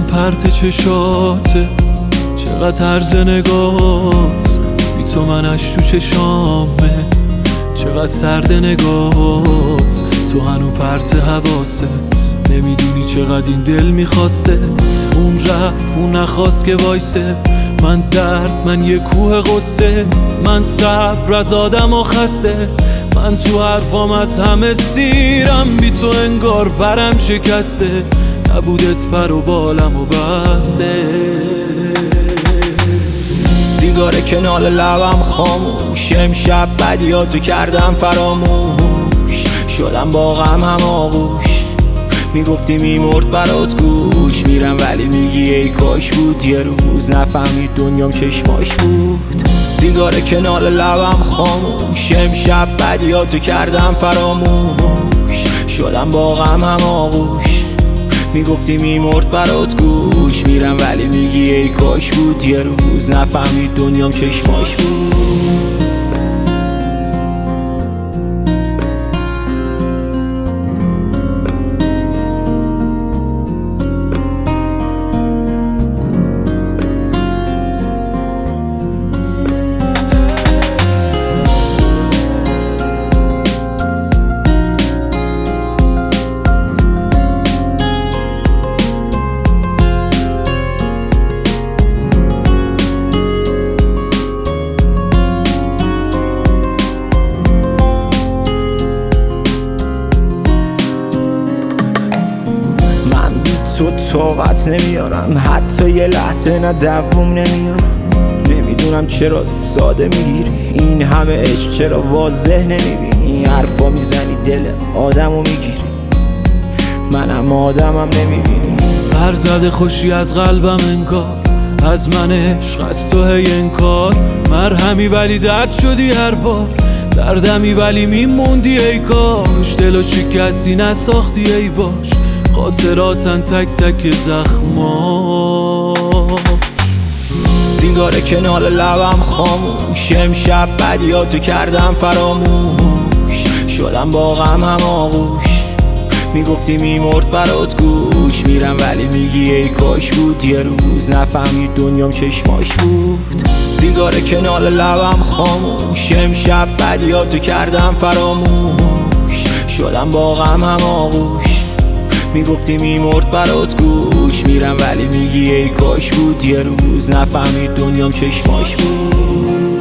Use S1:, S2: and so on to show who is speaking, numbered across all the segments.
S1: پرت چشاته، چقدر طرز نگات، بی تو منش تو چشامه، چقدر سرد نگات، تو هنو پرت حواست، نمیدونی چقدر این دل میخواسته. اون رفت اون نخواست که وایسه، من درد، من یه کوه غصه، من صبر از آدم و خسته، من تو حرفام از همه سیرم، بی تو انگار پرم شکسته، نبودت پر و بالم و بسته.
S2: سیگار کنار لبم خاموش، امشب بدیاتو کردم فراموش، شدم با غم هم آغوش، میگفتی میمرد برات گوش میرم، ولی میگی ای کاش بود یه روز نفهمید دنیام چشماش بود. سیگار کنار لبم خاموش، امشب بدیاتو کردم فراموش، شدم با غم هم آغوش، میگفتی میمرد برات گوش میرم، ولی میگی ای کاش بود یه روز نفهمید دنیام چشماش بود. تو طاقت نمیارم، حتی یه لحظه نه دوم نمیارم، نمیدونم چرا ساده میگیری این همه عشق، چرا واضح نمیبینی حرفا میزنی دل آدمو میگیری، منم آدمم نمیبینی.
S1: برزده خوشی از قلبم انگار، از من عشق از تو هی انکار، مرهمی ولی درد شدی هر بار، دردمی ولی میموندی ای کاش، دلو شکستی نساختی ای باش، خاطراتن تک تک زخما.
S2: سیگار کنار لبم خاموش، امشب بدیاتو کردم فراموش، شدم با غم هم آغوش، میگفتی میمرد برات گوش میرم، ولی میگی ای کاش بود یه روز نفهمید دنیام چشماش بود. سیگار کنار لبم خاموش، امشب بدیاتو کردم فراموش، شدم با غم هم آغوش، میگفتی میمرد برات گوش میرم، ولی میگی ای کاش بود یه روز نفهمید دنیام چشماش بود.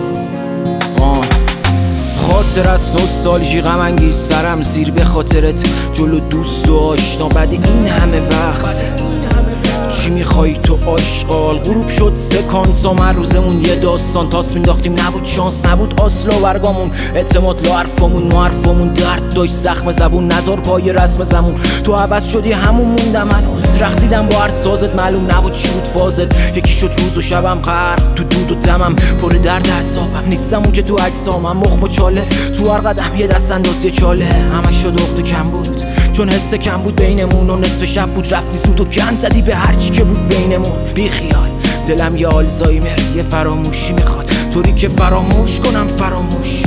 S2: خاطر از نوستالژی غم انگیز سرم زیر به خاطرت، جلو دوست و آشنا بعد این همه وقت، چی میخوای تو آشغال؟ غروب شد سکانس و هر روزمون یه داستان، تاس مینداختیم نبود شانس، نبود آسلا برگامون، اعتماد لا حرفامون، ما حرفامون درد داشت زخم زبون، نزار پای رسم زمون، تو عوض شدی همون موندم هنوز، رقصیدم با هر سازت، معلوم نبود چی بود فازت، یکی شد روز و شبم غرق تو دود و دمم، پر درد اعصابم نیستم اون که تو اجسامم، مخم و چاله تو هر قدم یه دست انداز یه چاله، همش شد اخت کم بود چون حس کم بود بینمون، و نصف شب بود رفتی زود و گند زدی به هرچی که بود بینمون، بی خیال دلم یه آلزایمر، یه فراموشی میخواد طوری که فراموش کنم فراموش.